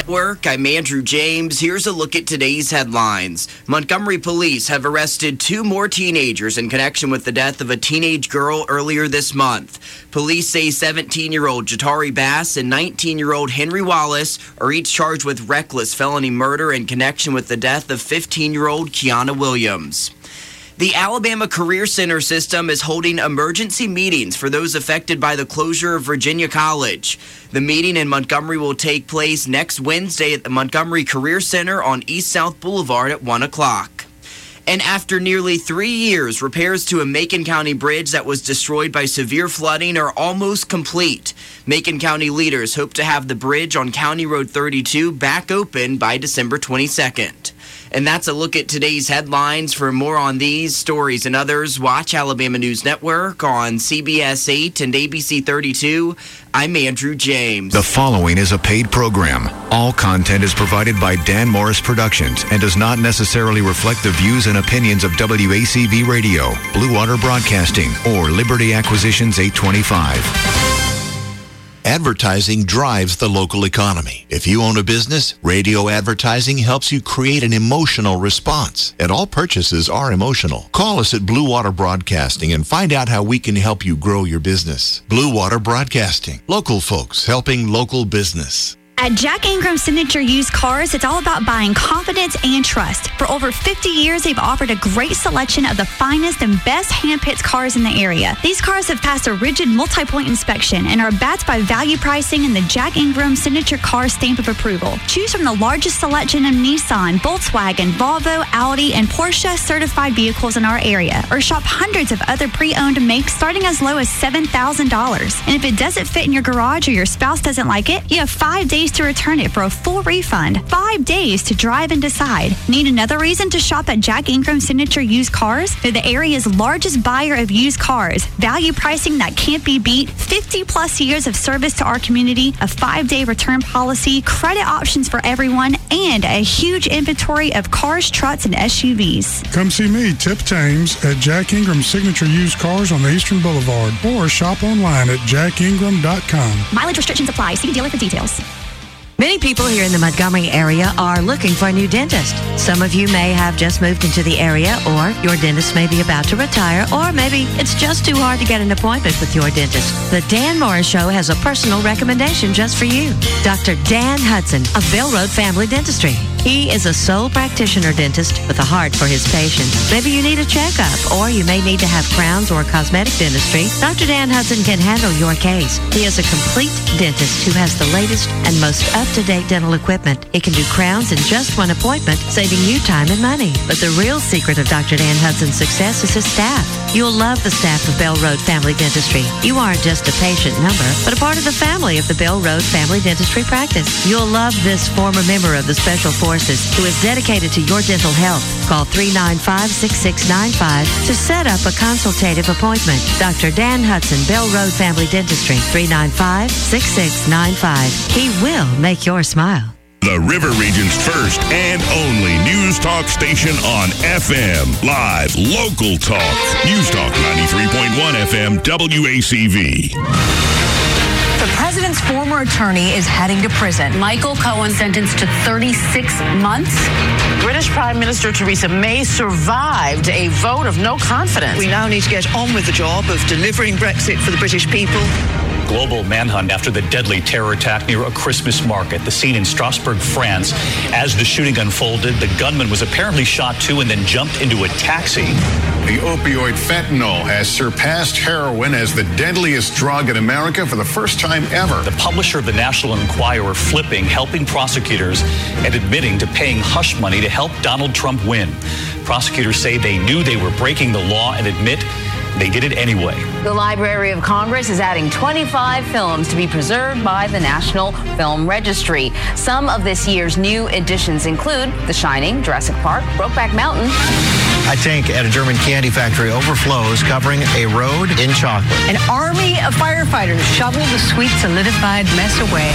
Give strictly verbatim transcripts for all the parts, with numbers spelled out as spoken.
Network. I'm Andrew James. Here's a look at today's headlines. Montgomery police have arrested two more teenagers in connection with the death of a teenage girl earlier this month. Police say seventeen-year-old Jatari Bass and nineteen-year-old Henry Wallace are each charged with reckless felony murder in connection with the death of fifteen-year-old Kiana Williams. The Alabama Career Center system is holding emergency meetings for those affected by the closure of Virginia College. The meeting in Montgomery will take place next Wednesday at the Montgomery Career Center on East South Boulevard at one o'clock. And after nearly three years, repairs to a Macon County bridge that was destroyed by severe flooding are almost complete. Macon County leaders hope to have the bridge on County Road thirty-two back open by December twenty-second. And that's a look at today's headlines. For more on these stories and others, watch Alabama News Network on C B S eight and A B C thirty-two. I'm Andrew James. The following is a paid program. All content is provided by Dan Morris Productions and does not necessarily reflect the views and opinions of W A C V Radio, Blue Water Broadcasting, or Liberty Acquisitions eight twenty-five. Advertising drives the local economy. If you own a business, radio advertising helps you create an emotional response. And all purchases are emotional. Call us at Blue Water Broadcasting and find out how we can help you grow your business. Blue Water Broadcasting. Local folks helping local business. At Jack Ingram Signature Used Cars, it's all about buying confidence and trust. For over fifty years, they've offered a great selection of the finest and best hand-picked cars in the area. These cars have passed a rigid multi-point inspection and are backed by value pricing and the Jack Ingram Signature Car stamp of approval. Choose from the largest selection of Nissan, Volkswagen, Volvo, Audi, and Porsche certified vehicles in our area, or shop hundreds of other pre-owned makes starting as low as seven thousand dollars. And if it doesn't fit in your garage or your spouse doesn't like it, you have five days to return it for a full refund. Five days to drive and decide. Need another reason to shop at Jack Ingram Signature Used Cars? They're the area's largest buyer of used cars. Value pricing that can't be beat. fifty plus years of service to our community. A five-day return policy. Credit options for everyone. And a huge inventory of cars, trucks, and S U Vs. Come see me, Tip Thames, at Jack Ingram Signature Used Cars on the Eastern Boulevard. Or shop online at jack ingram dot com. Mileage restrictions apply. See dealer for details. Many people here in the Montgomery area are looking for a new dentist. Some of you may have just moved into the area, or your dentist may be about to retire, or maybe it's just too hard to get an appointment with your dentist. The Dan Morris Show has a personal recommendation just for you. Doctor Dan Hudson of Bell Road Family Dentistry. He is a sole practitioner dentist with a heart for his patients. Maybe you need a checkup, or you may need to have crowns or cosmetic dentistry. Doctor Dan Hudson can handle your case. He is a complete dentist who has the latest and most up-to-date dental equipment. He can do crowns in just one appointment, saving you time and money. But the real secret of Doctor Dan Hudson's success is his staff. You'll love the staff of Bell Road Family Dentistry. You aren't just a patient number, but a part of the family of the Bell Road Family Dentistry practice. You'll love this former member of the Special Forces who is dedicated to your dental health. Call three nine five, six six nine five to set up a consultative appointment. Doctor Dan Hudson, Bell Road Family Dentistry, three nine five, six six nine five. He will make your smile. The River Region's first and only news talk station on F M. Live, local talk. News Talk ninety-three point one F M, W A C V. The president's former attorney is heading to prison. Michael Cohen sentenced to thirty-six months. British Prime Minister Theresa May survived a vote of no confidence. We now need to get on with the job of delivering Brexit for the British people. Global manhunt after the deadly terror attack near a Christmas market. The scene in Strasbourg, France. As the shooting unfolded, the gunman was apparently shot too and then jumped into a taxi. The opioid fentanyl has surpassed heroin as the deadliest drug in America for the first time ever. The publisher of the National Enquirer flipping, helping prosecutors and admitting to paying hush money to help Donald Trump win. Prosecutors say they knew they were breaking the law and admit they did it anyway. The Library of Congress is adding twenty-five films to be preserved by the National Film Registry. Some of this year's new additions include The Shining, Jurassic Park, Brokeback Mountain. A tank at a German candy factory overflows, covering a road in chocolate. An army of firefighters shovel the sweet solidified mess away.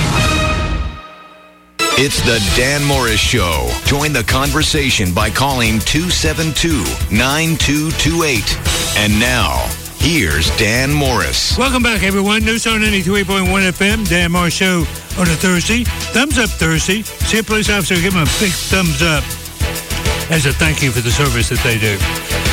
It's the Dan Morris Show. Join the conversation by calling two seven two, nine two two eight. And now, Here's Dan Morris. Welcome back, everyone. News on ninety-three point one F M. Dan Morris Show on a Thursday. Thumbs up Thursday. See a police officer, give them a big thumbs up as a thank you for the service that they do.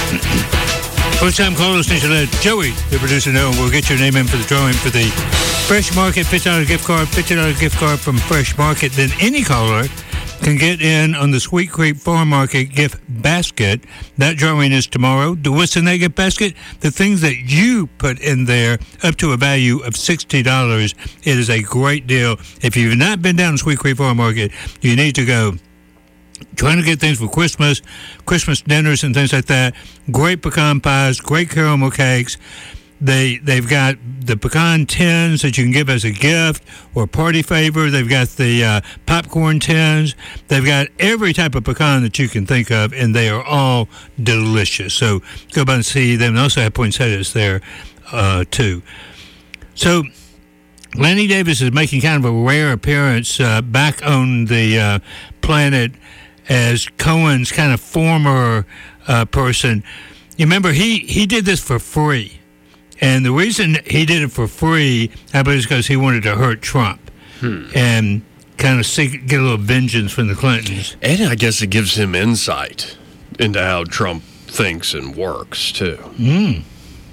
First time callers need to let Joey, the producer, know, and we'll get your name in for the drawing for the Fresh Market fifty dollars gift card, fifty dollars gift card from Fresh Market. Then any caller can get in on the Sweet Creek Farm Market gift basket. That drawing is tomorrow. What's in that gift basket? The things that you put in there, up to a value of sixty dollars. It is a great deal. If you've not been down to Sweet Creek Farm Market, you need to go. Trying to get things for Christmas, Christmas dinners and things like that. Great pecan pies, great caramel cakes. They, they've got the pecan tins that you can give as a gift or party favor. They've got the uh, popcorn tins. They've got every type of pecan that you can think of, and they are all delicious. So go by and see them. They also have poinsettias there, uh, too. So Lanny Davis is making kind of a rare appearance uh, back on the uh, planet as Cohen's kind of former uh, person. You remember, he, he did this for free. And the reason he did it for free, I believe, is because he wanted to hurt Trump hmm. and kind of seek, get a little vengeance from the Clintons. And I guess it gives him insight into how Trump thinks and works, too. Mm.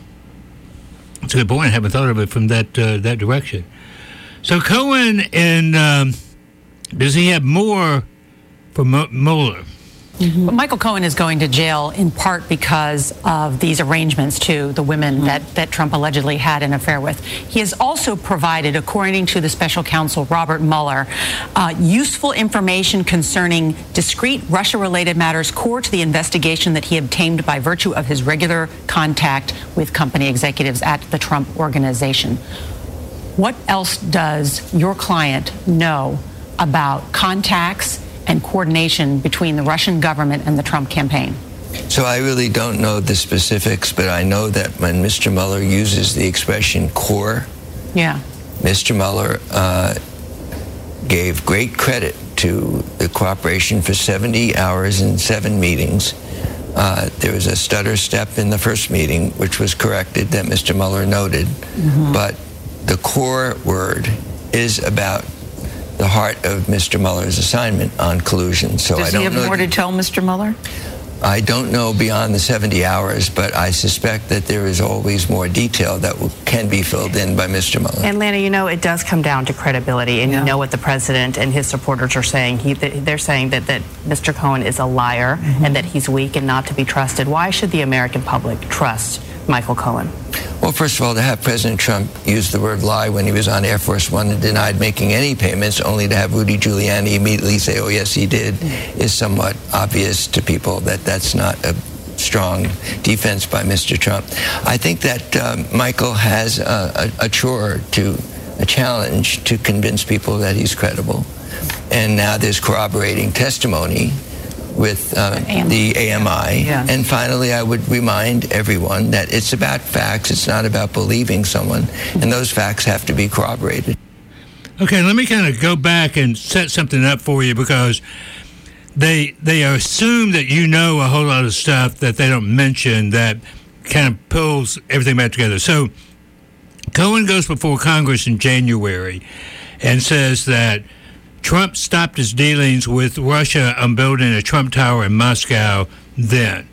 That's a good point. I haven't thought of it from that uh, that direction. So Cohen, and um, does he have more for Mo- Mueller? Mm-hmm. But Michael Cohen is going to jail in part because of these arrangements to the women mm-hmm. that, that Trump allegedly had an affair with. He has also provided, according to the special counsel Robert Mueller, uh, useful information concerning discrete Russia-related matters core to the investigation that he obtained by virtue of his regular contact with company executives at the Trump Organization. What else does your client know about contacts and coordination between the Russian government and the Trump campaign? So I really don't know the specifics, but I know that when Mister Mueller uses the expression core, yeah, Mister Mueller uh, gave great credit to the cooperation for seventy hours and seven meetings. Uh, there was a stutter step in the first meeting, which was corrected, that Mister Mueller noted. Mm-hmm. But the core word is about the heart of Mister Mueller's assignment on collusion. So Does I don't he have know more to tell Mister Mueller? I don't know beyond the seventy hours, but I suspect that there is always more detail that will, can be filled in by Mister Mueller. And Lana, you know, it does come down to credibility, and yeah. you know what the president and his supporters are saying. He, they're saying that, that Mister Cohen is a liar mm-hmm. and that he's weak and not to be trusted. Why should the American public trust Michael Cohen? Well, first of all, to have President Trump use the word lie when he was on Air Force One and denied making any payments, only to have Rudy Giuliani immediately say, oh, yes, he did, mm-hmm. is somewhat obvious to people that that's not a strong defense by Mister Trump. I think that um, Michael has a, a, a chore to, a challenge to convince people that he's credible. And now there's corroborating testimony with uh, the A M I. Yeah. And finally, I would remind everyone that it's about facts. It's not about believing someone. And those facts have to be corroborated. Okay, let me kind of go back and set something up for you, because they they assume that you know a whole lot of stuff that they don't mention that kind of pulls everything back together. So Cohen goes before Congress in January and says that Trump stopped his dealings with Russia on building a Trump Tower in Moscow then.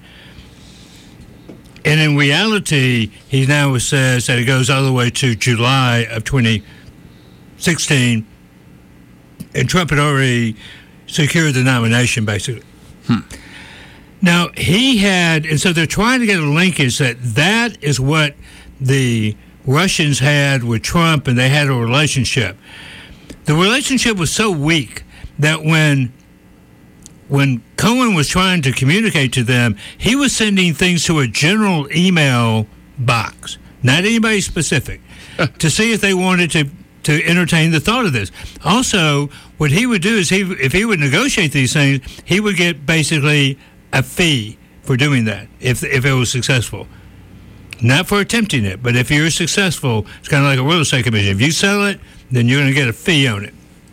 And in reality, he now says that it goes all the way to July of twenty sixteen, and Trump had already secured the nomination, basically. Hmm. Now, he had, and so they're trying to get a linkage that that is what the Russians had with Trump, and they had a relationship. The relationship was so weak that when when Cohen was trying to communicate to them, he was sending things to a general email box, not anybody specific, to see if they wanted to, to entertain the thought of this. Also, what he would do is, he if he would negotiate these things, he would get basically a fee for doing that if if it was successful. Not for attempting it, but if you're successful, it's kind of like a real estate commission. If you sell it, then you're going to get a fee on it.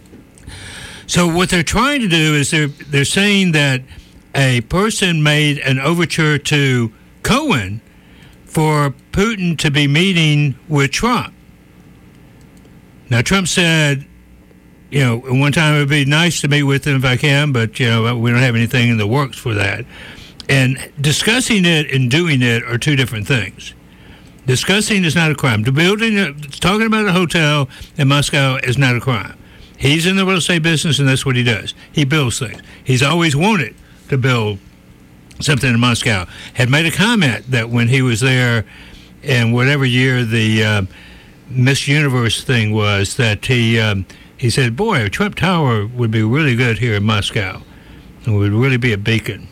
So what they're trying to do is they're they're saying that a person made an overture to Cohen for Putin to be meeting with Trump. Now, Trump said, you know, one time it would be nice to meet with him if I can, but, you know, we don't have anything in the works for that. And discussing it and doing it are two different things. Discussing is not a crime. The building, a, talking about a hotel in Moscow is not a crime. He's in the real estate business, and that's what he does. He builds things. He's always wanted to build something in Moscow. Had made a comment that when he was there in whatever year the uh, Miss Universe thing was, that he um, he said, boy, a Trump Tower would be really good here in Moscow. It would really be a beacon.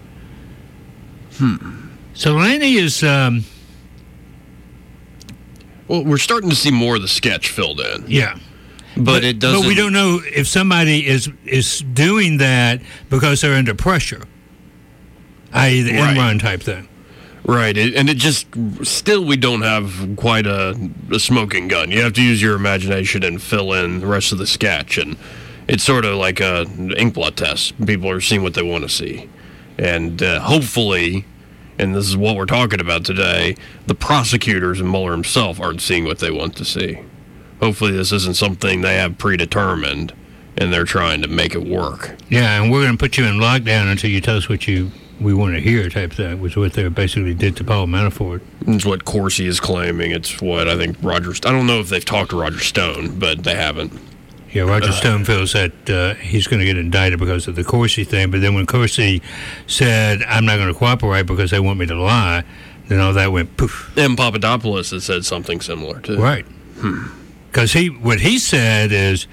Hmm. So Laney is... Um, well, we're starting to see more of the sketch filled in. Yeah. But, but it doesn't... But we don't know if somebody is, is doing that because they're under pressure, that is the Right. Enron type thing. Right, it, and it just, still we don't have quite a, a smoking gun. You have to use your imagination and fill in the rest of the sketch, and it's sort of like a inkblot test. People are seeing what they want to see. And uh, hopefully, and this is what we're talking about today, the prosecutors and Mueller himself aren't seeing what they want to see. Hopefully this isn't something they have predetermined, and they're trying to make it work. Yeah, and we're going to put you in lockdown until you tell us what you... we want to hear type thing, which is what they basically did to Paul Manafort. It's what Corsi is claiming. It's what I think Roger... I don't know if they've talked to Roger Stone, but they haven't. Yeah, Roger uh, Stone feels that uh, he's going to get indicted because of the Corsi thing, but then when Corsi said, I'm not going to cooperate because they want me to lie, then all that went poof. And Papadopoulos has said something similar, too. Right. Because he, what he said is,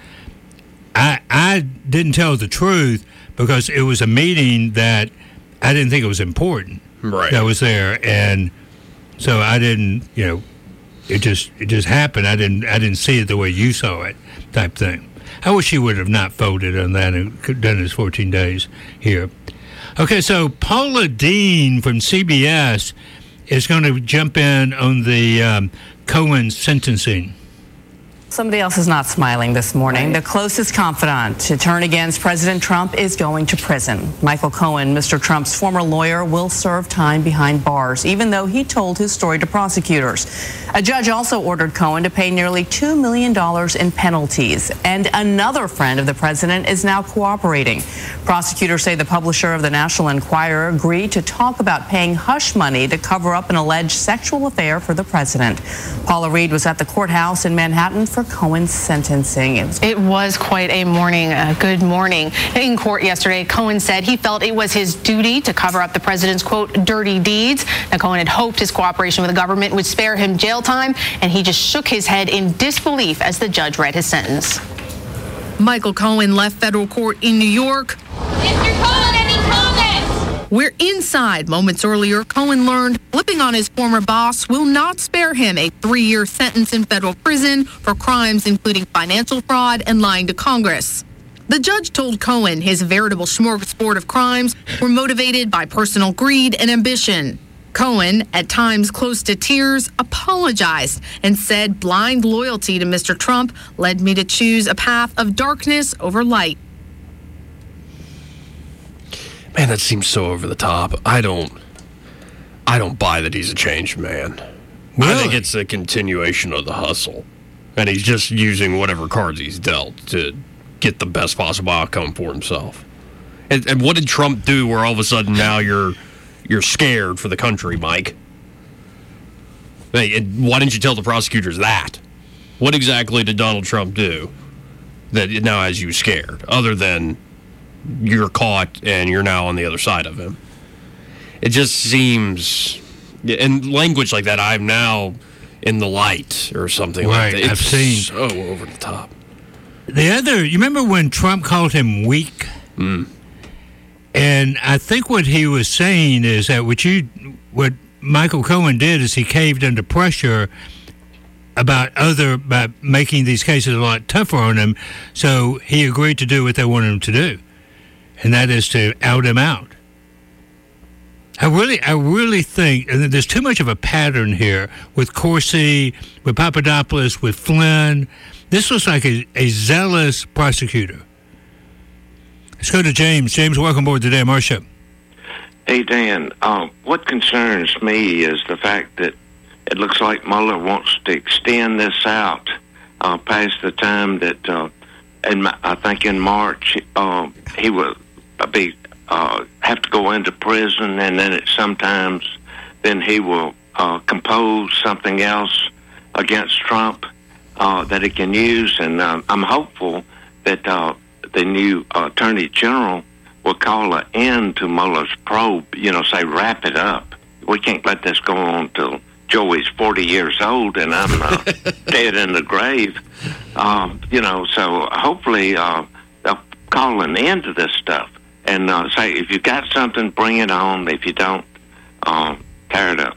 I, I didn't tell the truth because it was a meeting that I didn't think it was important. Right. That was there, and so I didn't, you know, it just it just happened. I didn't I didn't see it the way you saw it, type thing. I wish he would have not folded on that and could done his fourteen days here. Okay, so Paula Deen from C B S is going to jump in on the um, Cohen sentencing. Somebody else is not smiling this morning. The closest confidant to turn against President Trump is going to prison. Michael Cohen, Mister Trump's former lawyer, will serve time behind bars, even though he told his story to prosecutors. A judge also ordered Cohen to pay nearly two million dollars in penalties. And another friend of the president is now cooperating. Prosecutors say the publisher of the National Enquirer agreed to talk about paying hush money to cover up an alleged sexual affair for the president. Paula Reed was at the courthouse in Manhattan for Cohen's sentencing. It was, it was quite a morning. Uh, good morning. In court yesterday, Cohen said he felt it was his duty to cover up the president's, quote, dirty deeds. Now, Cohen had hoped his cooperation with the government would spare him jail time, and he just shook his head in disbelief as the judge read his sentence. Michael Cohen left federal court in New York. Mister Cohen, any comments? Where inside moments earlier, Cohen learned flipping on his former boss will not spare him a three-year sentence in federal prison for crimes including financial fraud and lying to Congress. The judge told Cohen his veritable smorgasbord of crimes were motivated by personal greed and ambition. Cohen, at times close to tears, apologized and said blind loyalty to Mister Trump led me to choose a path of darkness over light. Man, that seems so over the top. I don't I don't buy that he's a changed man. Really? I think it's a continuation of the hustle. And he's just using whatever cards he's dealt to get the best possible outcome for himself. And, and what did Trump do where all of a sudden now you're you're scared for the country, Mike? Hey, and why didn't you tell the prosecutors that? What exactly did Donald Trump do that now has you scared, other than you're caught and you're now on the other side of him? It just seems, in language like that, I'm now in the light or something right, like that. It's I've seen so over the top. The other, you remember when Trump called him weak? Mm. And I think what he was saying is that what you, what Michael Cohen did is he caved under pressure about other, about making these cases a lot tougher on him. So he agreed to do what they wanted him to do. And that is to out him out. I really, I really think, and there's too much of a pattern here with Corsi, with Papadopoulos, with Flynn. This was like a, a zealous prosecutor. Let's go to James. James, welcome aboard the Dan Marsh Show. Hey, Dan. Uh, what concerns me is the fact that it looks like Mueller wants to extend this out uh, past the time that, uh, in, I think in March, uh, he will be uh, have to go into prison, and then it sometimes then he will uh, compose something else against Trump uh, that he can use. And uh, I'm hopeful that uh, the new uh, Attorney General will call an end to Mueller's probe, you know, say wrap it up. We can't let this go on till Joey's forty years old and I'm uh, dead in the grave. Um, you know, so hopefully uh, they'll call an end to this stuff and uh, say, if you got something, bring it on. If you don't, um, tear it up.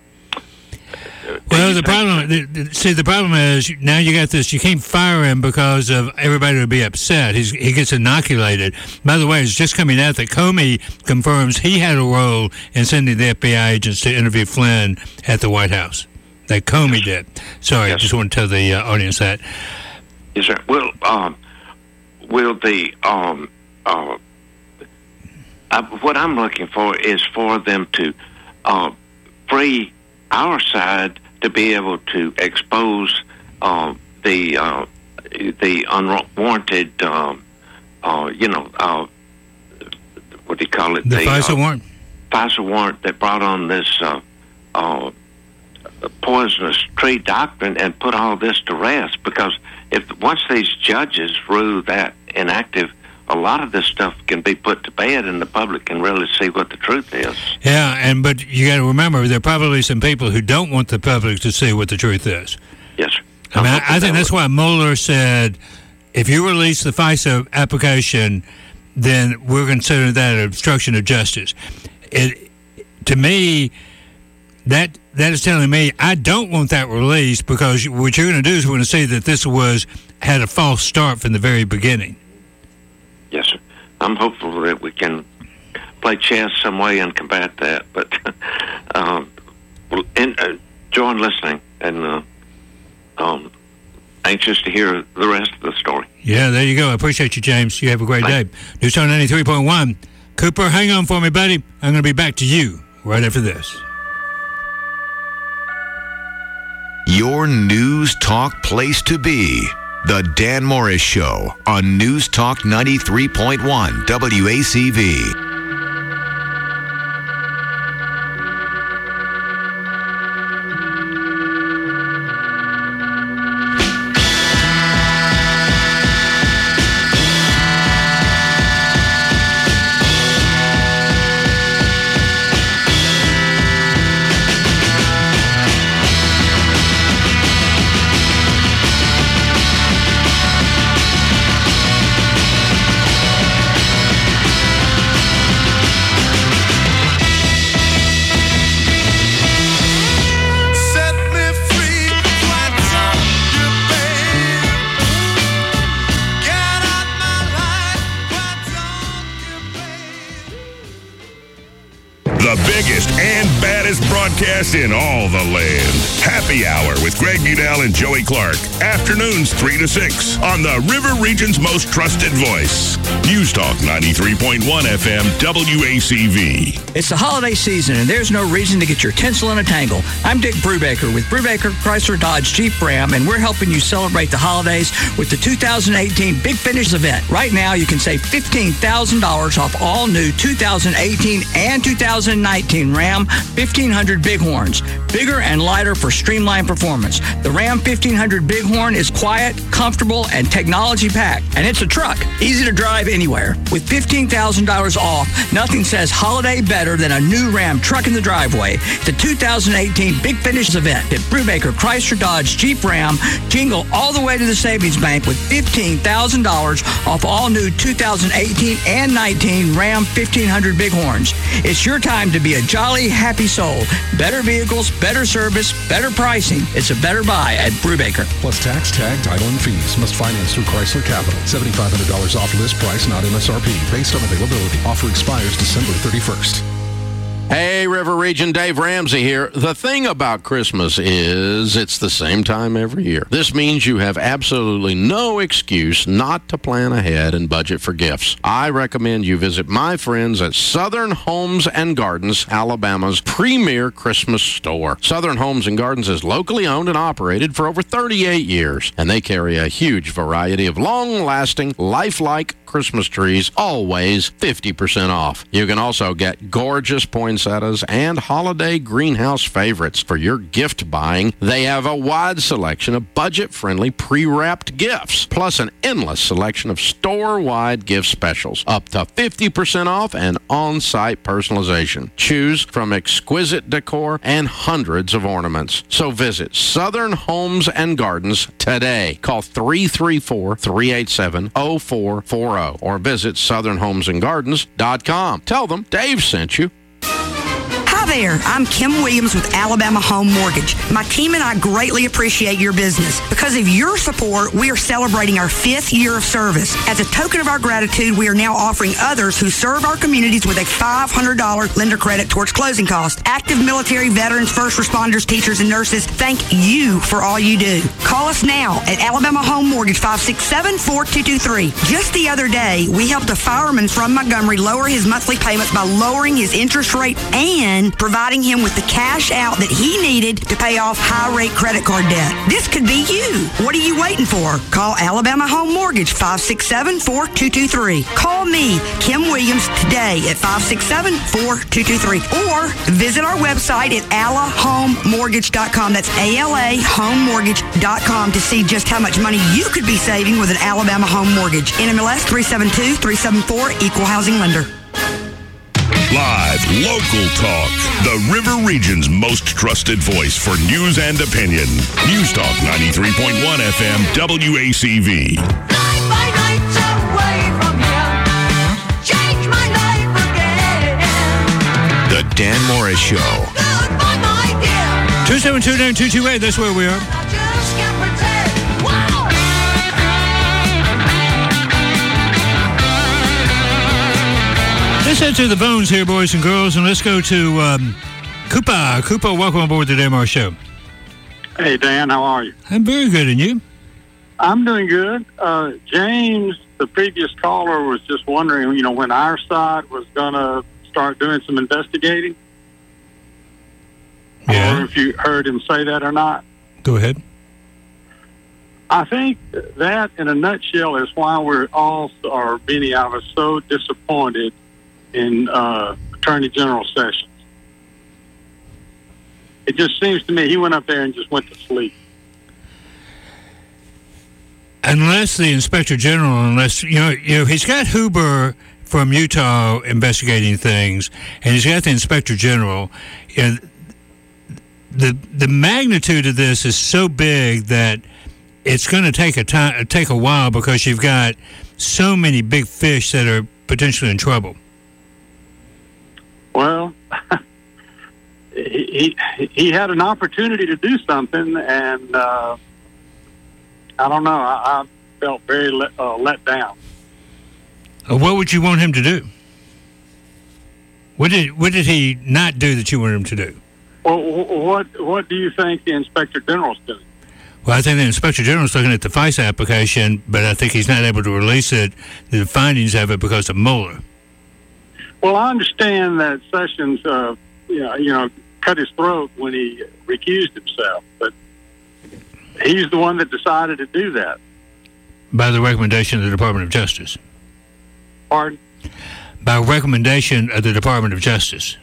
Well, the problem, the, the, see, the problem is now you got this. You can't fire him because of everybody would be upset. He's, he gets inoculated. By the way, it's just coming out that Comey confirms he had a role in sending the F B I agents to interview Flynn at the White House. That Comey did. Sorry, yes. I just want to tell the uh, audience that. Yes, sir. Well, um, will the um, uh, I, what I'm looking for is for them to uh, free our side to be able to expose uh, the uh, the unwarranted, um, uh, you know, uh, what do you call it? The, the FISA uh, warrant. FISA warrant that brought on this uh, uh, poisonous tree doctrine and put all this to rest. Because if once these judges rule that inactive, a lot of this stuff can be put to bed and the public can really see what the truth is. Yeah, and but you got to remember, there are probably some people who don't want the public to see what the truth is. Yes, sir. I mean, I, I think that's why Mueller said, if you release the FISA application, then we're considering that an obstruction of justice. It, to me, that that is telling me I don't want that released, because what you're going to do is we're going to say that this was had a false start from the very beginning. Yes, sir. I'm hopeful that we can play chess some way and combat that. But um, and, uh, join listening and uh, um, anxious to hear the rest of the story. Yeah, there you go. I appreciate you, James. You have a great Thanks. day. News Talk ninety-three point one. Cooper, hang on for me, buddy. I'm going to be back to you right after this. Your News Talk place to be. The Dan Morris Show on News Talk ninety-three point one W A C V. In all the land. Happy Hour with Greg Budell and Joey Clark. Afternoons three to six on the River Region's most trusted voice. News Talk ninety-three point one F M W A C V. It's the holiday season and there's no reason to get your tinsel in a tangle. I'm Dick Brubaker with Brubaker Chrysler Dodge Jeep Ram, and we're helping you celebrate the holidays with the two thousand eighteen Big Finish event. Right now you can save fifteen thousand dollars off all new two thousand eighteen and two thousand nineteen Ram fifteen hundred Bighorns. Bigger and lighter for streamlined performance. The Ram fifteen hundred Bighorn is quiet, comfortable, and technology-packed. And it's a truck, easy to drive anywhere. With fifteen thousand dollars off, nothing says holiday better than a new Ram truck in the driveway. The two thousand eighteen Big Finish event at Brubaker Chrysler Dodge Jeep Ram. Jingle all the way to the Savings Bank with fifteen thousand dollars off all new two thousand eighteen and nineteen Ram fifteen hundred Bighorns. It's your time to be a jolly, happy soul. Better vehicles, better service, better pricing. It's a better buy at Brubaker. Plus tax, tag, title, and fees. Must finance through Chrysler Capital. seven thousand five hundred dollars off list price, not M S R P. Based on availability. Offer expires December thirty-first. Hey, River Region, Dave Ramsey here. The thing about Christmas is it's the same time every year. This means you have absolutely no excuse not to plan ahead and budget for gifts. I recommend you visit my friends at Southern Homes and Gardens, Alabama's premier Christmas store. Southern Homes and Gardens is locally owned and operated for over thirty-eight years, and they carry a huge variety of long-lasting, lifelike Christmas trees, always fifty percent off. You can also get gorgeous poinsettias and holiday greenhouse favorites for your gift buying. They have a wide selection of budget-friendly pre-wrapped gifts, plus an endless selection of store-wide gift specials, up to fifty percent off and on-site personalization. Choose from exquisite decor and hundreds of ornaments. So visit Southern Homes and Gardens today. Call three three four, three eight seven, zero four four zero or visit southern homes and gardens dot com. Tell them Dave sent you. Hi there, I'm Kim Williams with Alabama Home Mortgage. My team and I greatly appreciate your business. Because of your support, we are celebrating our fifth year of service. As a token of our gratitude, we are now offering others who serve our communities with a five hundred dollars lender credit towards closing costs. Active military, veterans, first responders, teachers, and nurses, thank you for all you do. Call us now at Alabama Home Mortgage, five six seven, four two two three. Just the other day, we helped a fireman from Montgomery lower his monthly payments by lowering his interest rate and providing him with the cash out that he needed to pay off high-rate credit card debt. This could be you. What are you waiting for? Call Alabama Home Mortgage, five six seven, four two two three. Call me, Kim Williams, today at five six seven, four two two three. Or visit our website at ala home mortgage dot com. That's A L A home mortgage dot com to see just how much money you could be saving with an Alabama Home Mortgage. N M L S three seven two, three seven four, Equal Housing Lender. Live, local talk. The River Region's most trusted voice for news and opinion. News Talk ninety-three point one F M W A C V. The Dan Morris Show. two seven two, nine two two eight, that's where we are. Let's head to the phones here, boys and girls, and let's go to um, Koopa. Koopa, welcome aboard the Dan Morris Show. Hey, Dan, how are you? I'm very good, and you? I'm doing good. Uh, James, the previous caller, was just wondering, you know, when our side was going to start doing some investigating. Yeah. Or if you heard him say that or not. Go ahead. I think that, in a nutshell, is why we're all, or many of us, so disappointed in uh, Attorney General Sessions. It just seems to me he went up there and just went to sleep. Unless the Inspector General, unless, you know, you know, he's got Huber from Utah investigating things, and he's got the Inspector General. You know, the the magnitude of this is so big that it's going to take a time, take a while, because you've got so many big fish that are potentially in trouble. Well, he, he he had an opportunity to do something, and uh, I don't know. I, I felt very let, uh, let down. Uh, what would you want him to do? What did what did he not do that you wanted him to do? Well, what what do you think the Inspector General's doing? Well, I think the Inspector General's looking at the FISA application, but I think he's not able to release it, the findings of it, because of Mueller. Well, I understand that Sessions, uh, you know, you know, cut his throat when he recused himself, but he's the one that decided to do that. By the recommendation of the Department of Justice. Pardon? By recommendation of the Department of Justice.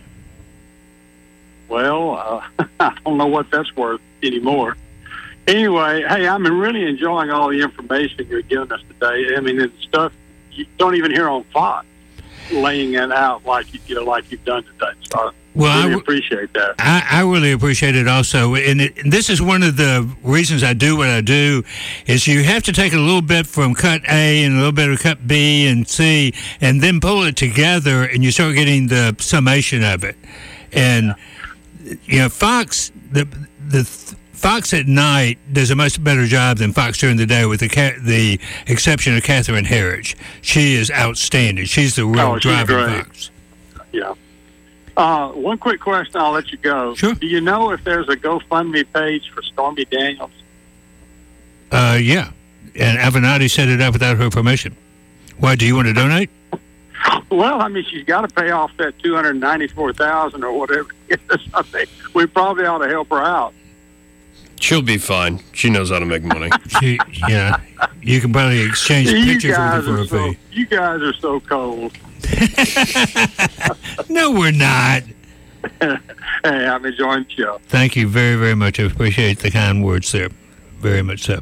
Well, uh, I don't know what that's worth anymore. Anyway, hey, I'm really enjoying all the information you're giving us today. I mean, it's stuff you don't even hear on Fox, laying it out like you, you know, like you've done today. So well, I really I, appreciate that. I, I really appreciate it also. And, it, and this is one of the reasons I do what I do, is you have to take a little bit from cut A and a little bit of cut B and C, and then pull it together, and you start getting the summation of it. And, you know, Fox, the the Fox at night does a much better job than Fox during the day, with the ca- the exception of Catherine Herridge. She is outstanding. She's the real oh, she's driving great. Fox. Yeah. Uh, one quick question, I'll let you go. Sure. Do you know if there's a GoFundMe page for Stormy Daniels? Uh, yeah. And Avenatti set it up without her permission. Why, do you want to donate? Well, I mean, she's got to pay off that two hundred ninety-four thousand dollars or whatever it is. I think we probably ought to help her out. She'll be fine. She knows how to make money. She, yeah. You can probably exchange You pictures with her guys for are a so, fee. you guys are so cold. No, we're not. Hey, I'm enjoying the show. Thank you very, very much. I appreciate the kind words there. Very much so.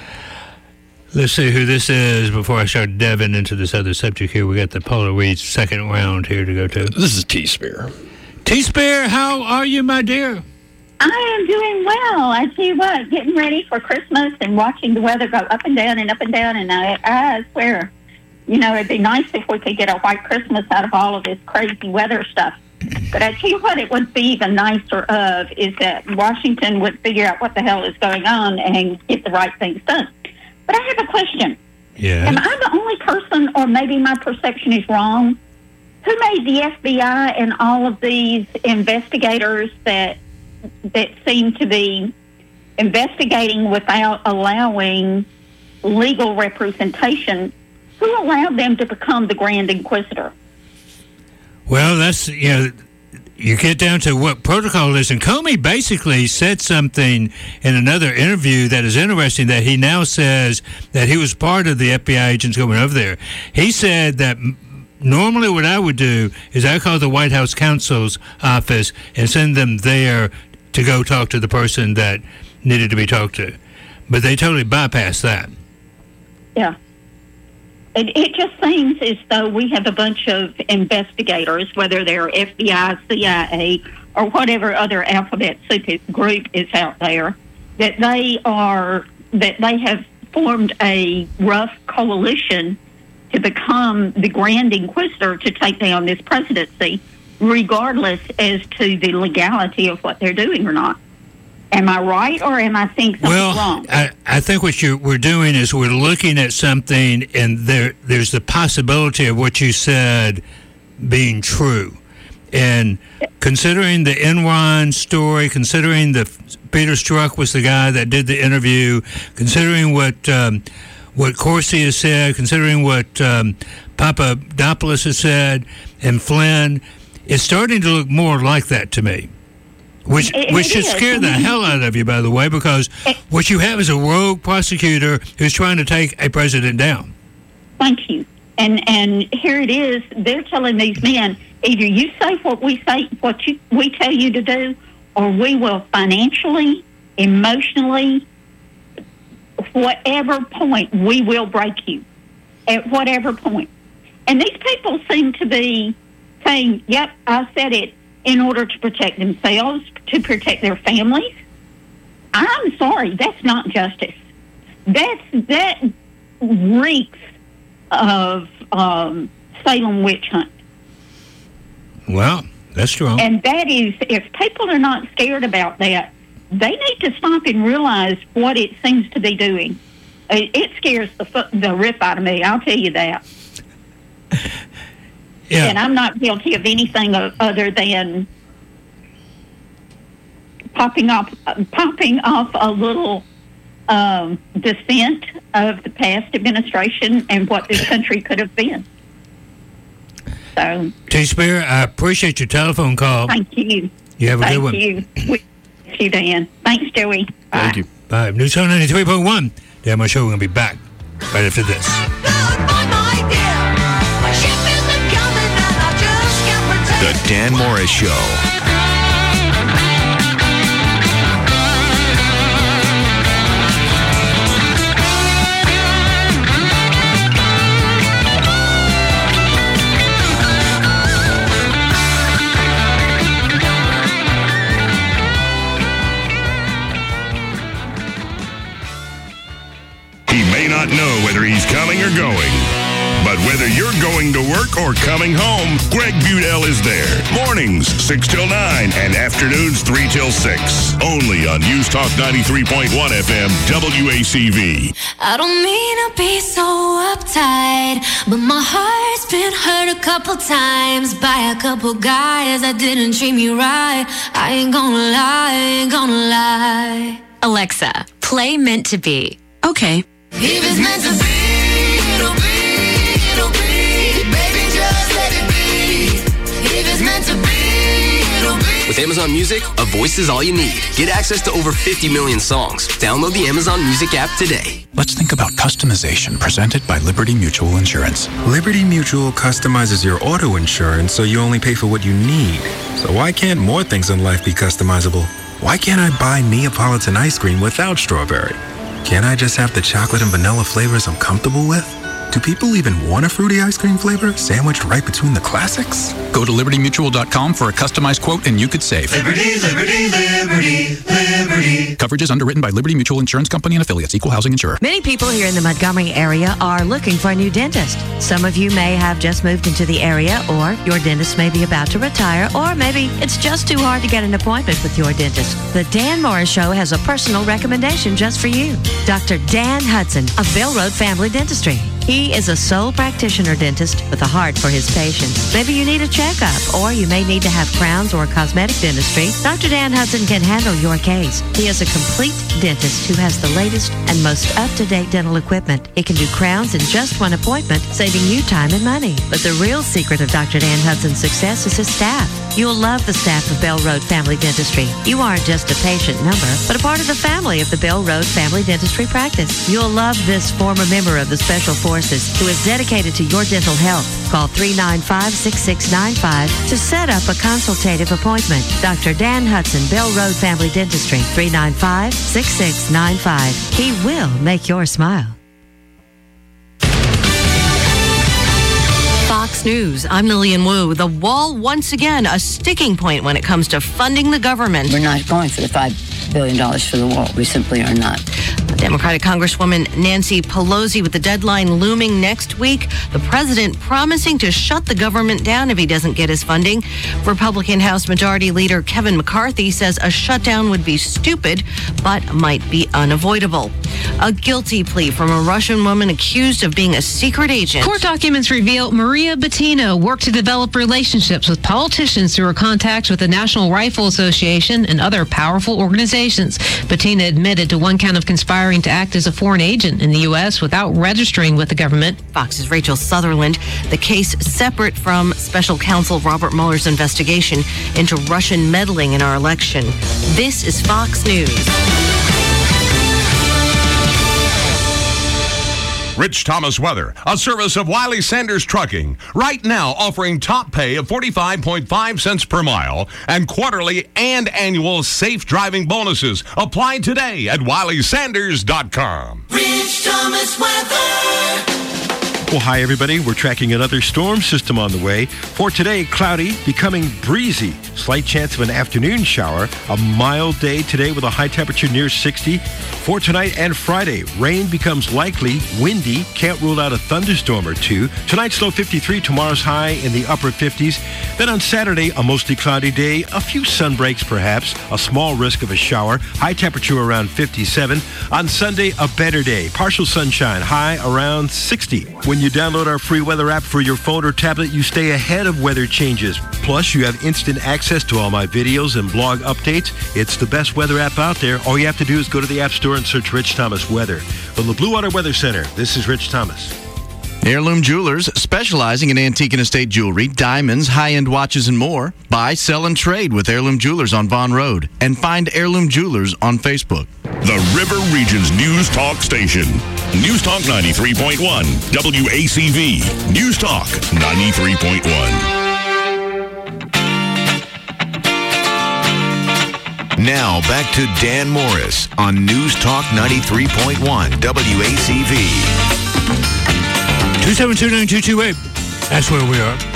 Let's see who this is before I start delving into this other subject here. We got the Paula Reed second round here to go to. This is T-Spear. T-Spear, how are you, my dear? I am doing well. I tell you what, getting ready for Christmas and watching the weather go up and down and up and down. And I, I swear, you know, it'd be nice if we could get a white Christmas out of all of this crazy weather stuff. But I tell you what, it would be even nicer of is that Washington would figure out what the hell is going on and get the right things done. But I have a question. Yeah. Am I the only person, or maybe my perception is wrong, who made the F B I and all of these investigators that that seem to be investigating without allowing legal representation, who allowed them to become the Grand Inquisitor? Well, that's, you know, you get down to what protocol is. And Comey basically said something in another interview that is interesting, that he now says that he was part of the F B I agents going over there. He said that normally what I would do is I call the White House counsel's office and send them there to go talk to the person that needed to be talked to. But they totally bypassed that. Yeah. It, it just seems as though we have a bunch of investigators, whether they're F B I, C I A, or whatever other alphabet soup group is out there, that they are that they have formed a rough coalition to become the Grand Inquisitor to take down this presidency, regardless as to the legality of what they're doing or not. Am I right, or am I thinking something well, wrong? I, I think what you're, we're doing is we're looking at something, and there there's the possibility of what you said being true. And considering the Enron story, considering the Peter Strzok was the guy that did the interview, considering what um, what Corsi has said, considering what um, Papadopoulos has said, and Flynn, it's starting to look more like that to me. Which It- which it should is. scare the hell out of you, by the way, because what you have is a rogue prosecutor who's trying to take a president down. Thank you. And and here it is. They're telling these men, either you say what we say, what you, we tell you to do, or we will financially, emotionally, whatever point, we will break you. At whatever point. And these people seem to be saying, yep, I said it, in order to protect themselves, to protect their families. I'm sorry, that's not justice. That's that reeks of um, Salem witch hunt. Well, that's strong. And that is, if people are not scared about that, they need to stop and realize what it seems to be doing. It, it scares the fu- the rip out of me, I'll tell you that. Yeah. And I'm not guilty of anything o- other than popping off, uh, popping off a little um, dissent of the past administration and what this country could have been. So, T-Spear, I appreciate your telephone call. thank you. You have a thank good one. you. We, thank you, Dan. Thanks, Joey. Bye. Thank you. Bye. News Channel ninety-three point one. Dan Moore Show. We're going to be back right after this. The Dan Morris Show. He may not know whether he's coming or going, but Whether you're going to work or coming home, Greg Budell is there. Mornings, six till nine, and afternoons, three till six. Only on News Talk ninety-three point one F M, W A C V. I don't mean to be so uptight, but my heart's been hurt a couple times by a couple guys that didn't treat me right. I ain't gonna lie, ain't gonna lie. Alexa, play Meant to Be. Okay. If it's meant to be, it'll be, it'll be. Baby, just let it be. If it's meant to be, it'll be. With Amazon Music, a voice is all you need. Get access to over fifty million songs. Download the Amazon Music app today. Let's think about customization presented by Liberty Mutual Insurance. Liberty Mutual customizes your auto insurance so you only pay for what you need. So why can't more things in life be customizable? Why can't I buy Neapolitan ice cream without strawberry? Can't I just have the chocolate and vanilla flavors I'm comfortable with? Do people even want a fruity ice cream flavor sandwiched right between the classics? Go to liberty mutual dot com for a customized quote and you could save. Liberty, liberty, liberty, liberty. Coverage is underwritten by Liberty Mutual Insurance Company and affiliates, equal housing insurer. Many people here in the Montgomery area are looking for a new dentist. Some of you may have just moved into the area, or your dentist may be about to retire, or maybe it's just too hard to get an appointment with your dentist. The Dan Morris Show has a personal recommendation just for you. Doctor Dan Hudson of Bell Road Family Dentistry. He is a sole practitioner dentist with a heart for his patients. Maybe you need a checkup, or you may need to have crowns or cosmetic dentistry. Doctor Dan Hudson can handle your case. He is a complete dentist who has the latest and most up-to-date dental equipment. He can do crowns in just one appointment, saving you time and money. But the real secret of Doctor Dan Hudson's success is his staff. You'll love the staff of Bell Road Family Dentistry. You aren't just a patient number, but a part of the family of the Bell Road Family Dentistry practice. You'll love this former member of the Special Forces who is dedicated to your dental health. Call three nine five, six six nine five to set up a consultative appointment. Doctor Dan Hudson, Bell Road Family Dentistry, three nine five, six six nine five. He will make your smile. Fox News, I'm Lillian Wu. The wall, once again, a sticking point when it comes to funding the government. We're not going for the five billion dollars for the wall. We simply are not. Democratic Congresswoman Nancy Pelosi with the deadline looming next week. The president promising to shut the government down if he doesn't get his funding. Republican House Majority Leader Kevin McCarthy says a shutdown would be stupid, but might be unavoidable. A guilty plea from a Russian woman accused of being a secret agent. Court documents reveal Maria Butina worked to develop relationships with politicians through her contacts with the National Rifle Association and other powerful organizations. Butina admitted to one count of conspiring to act as a foreign agent in the U S without registering with the government. Fox's Rachel Sutherland. The case separate from Special Counsel Robert Mueller's investigation into Russian meddling in our election. This is Fox News. Rich Thomas Weather, a service of Wiley Sanders Trucking. Right now offering top pay of forty-five point five cents per mile and quarterly and annual safe driving bonuses. Apply today at wiley sanders dot com. Rich Thomas Weather. Well, hi, everybody. We're tracking another storm system on the way. For today, cloudy, becoming breezy. Slight chance of an afternoon shower. A mild day today with a high temperature near sixty. For tonight and Friday, rain becomes likely, windy. Can't rule out a thunderstorm or two. Tonight's low fifty-three, tomorrow's high in the upper fifties. Then on Saturday, a mostly cloudy day. A few sun breaks, perhaps. A small risk of a shower. High temperature around fifty-seven. On Sunday, a better day. Partial sunshine. High around sixty. When you download our free weather app for your phone or tablet, you stay ahead of weather changes. Plus, you have instant access to all my videos and blog updates. It's the best weather app out there. All you have to do is go to the App Store and search Rich Thomas Weather. From the Blue Water Weather Center, this is Rich Thomas. Heirloom Jewelers, specializing in antique and estate jewelry, diamonds, high-end watches, and more. Buy, sell, and trade with Heirloom Jewelers on Vaughn Road. And find Heirloom Jewelers on Facebook. The River Region's News Talk Station. News Talk ninety-three point one, W A C V. News Talk ninety-three point one. Now, back to Dan Morris on News Talk ninety-three point one, W A C V. two seven two, nine two two eight. That's where we are.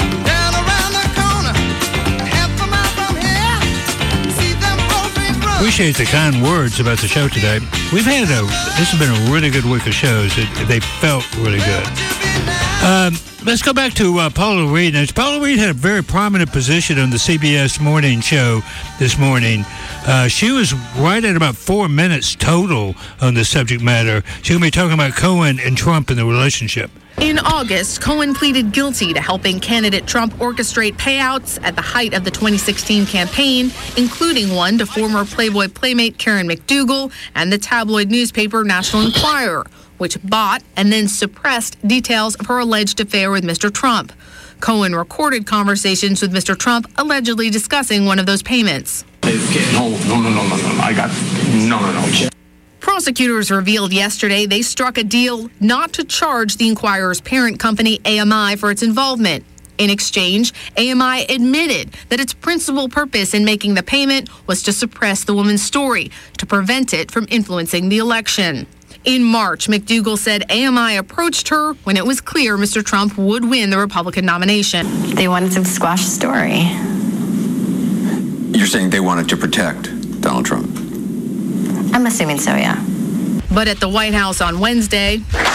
We appreciate the kind words about the show today. We've had a, this has been a really good week of shows. It, they felt really good. Um, let's go back to uh, Paula Reed. Now, Paula Reed had a very prominent position on the C B S morning show this morning. Uh, she was right at about four minutes total on the subject matter. She's going to be talking about Cohen and Trump and the relationship. In August, Cohen pleaded guilty to helping candidate Trump orchestrate payouts at the height of the twenty sixteen campaign, including one to former Playboy playmate Karen McDougal and the tabloid newspaper National Enquirer, which bought and then suppressed details of her alleged affair with Mister Trump. Cohen recorded conversations with Mister Trump allegedly discussing one of those payments. No, no, no, no, no, no. I got, no, no, no. Prosecutors revealed yesterday they struck a deal not to charge the Enquirer's parent company, A M I, for its involvement. In exchange, A M I admitted that its principal purpose in making the payment was to suppress the woman's story, to prevent it from influencing the election. In March, McDougal said A M I approached her when it was clear Mister Trump would win the Republican nomination. They wanted to squash the story. You're saying they wanted to protect Donald Trump? I'm assuming so, yeah. But at the White House on Wednesday,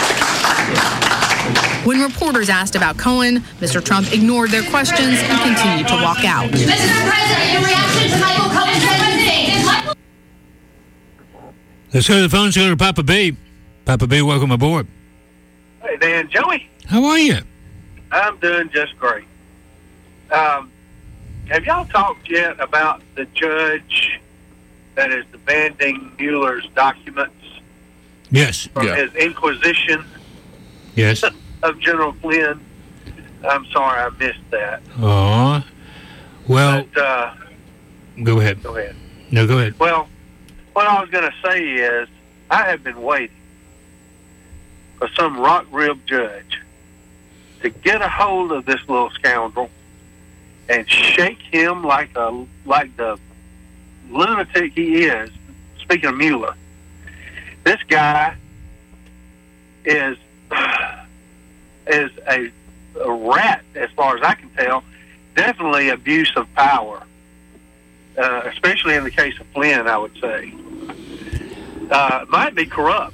when reporters asked about Cohen, Mister Trump ignored their questions and continued to walk out. Mister President, your reaction to Michael Cohen's resignation. Let's go to the phones. Go to Papa B. Papa B, welcome aboard. Hey, Dan, Joey. How are you? I'm doing just great. Um, have y'all talked yet about the judge that is demanding Mueller's documents? Yes. From yeah. his inquisition yes. of General Flynn? I'm sorry I missed that. Oh. Well. But, uh, go ahead. Go ahead. No, go ahead. Well, what I was going to say is I have been waiting for some rock-ribbed judge to get a hold of this little scoundrel and shake him like a like the lunatic he is. Speaking of Mueller, this guy is is a, a rat, as far as I can tell. Definitely abuse of power, uh, especially in the case of Flynn, I would say. Uh, might be corrupt.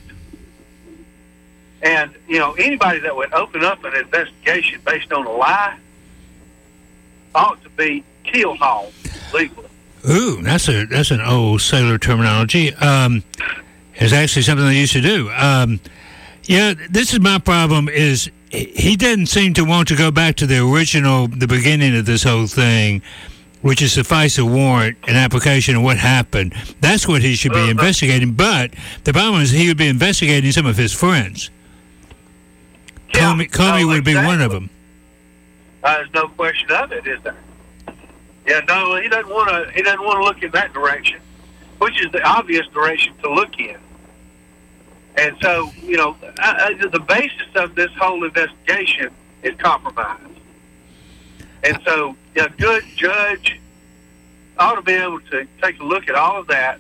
And, you know, anybody that would open up an investigation based on a lie ought to be keel-hauled legally. Ooh, that's a that's an old sailor terminology. Um, it's actually something they used to do. Um, yeah, this is my problem. Is he didn't seem to want to go back to the original, the beginning of this whole thing, which is suffice a warrant, an application, and what happened. That's what he should be uh-huh. investigating. But the problem is he would be investigating some of his friends. Yeah, Comey, Comey no, would exactly. be one of them. Uh, there's no question of it, is there? Yeah, no, he doesn't want to. He doesn't want to look in that direction, which is the obvious direction to look in. And so, you know, I, I, the basis of this whole investigation is compromise. And so, a good judge ought to be able to take a look at all of that.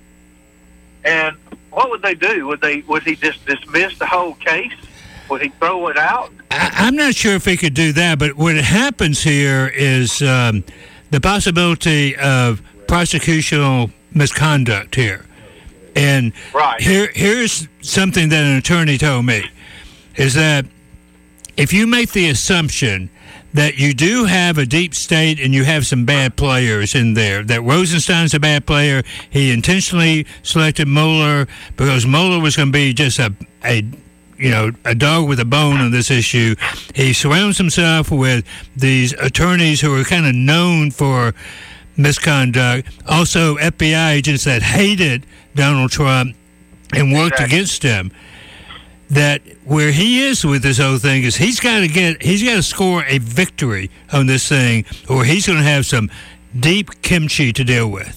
And what would they do? Would they? Would he just dismiss the whole case? Would he throw it out? I, I'm not sure if he could do that, but what happens here is um, the possibility of prosecutorial misconduct here. And right. here, here's something that an attorney told me, is that if you make the assumption that you do have a deep state and you have some bad players in there, that Rosenstein's a bad player, he intentionally selected Mueller because Mueller was going to be just a, a you know, a dog with a bone on this issue. He surrounds himself with these attorneys who are kind of known for misconduct. Also, F B I agents that hated Donald Trump and worked exactly. against him. That where he is with this whole thing is he's got to get, he's got to score a victory on this thing, or he's going to have some deep kimchi to deal with.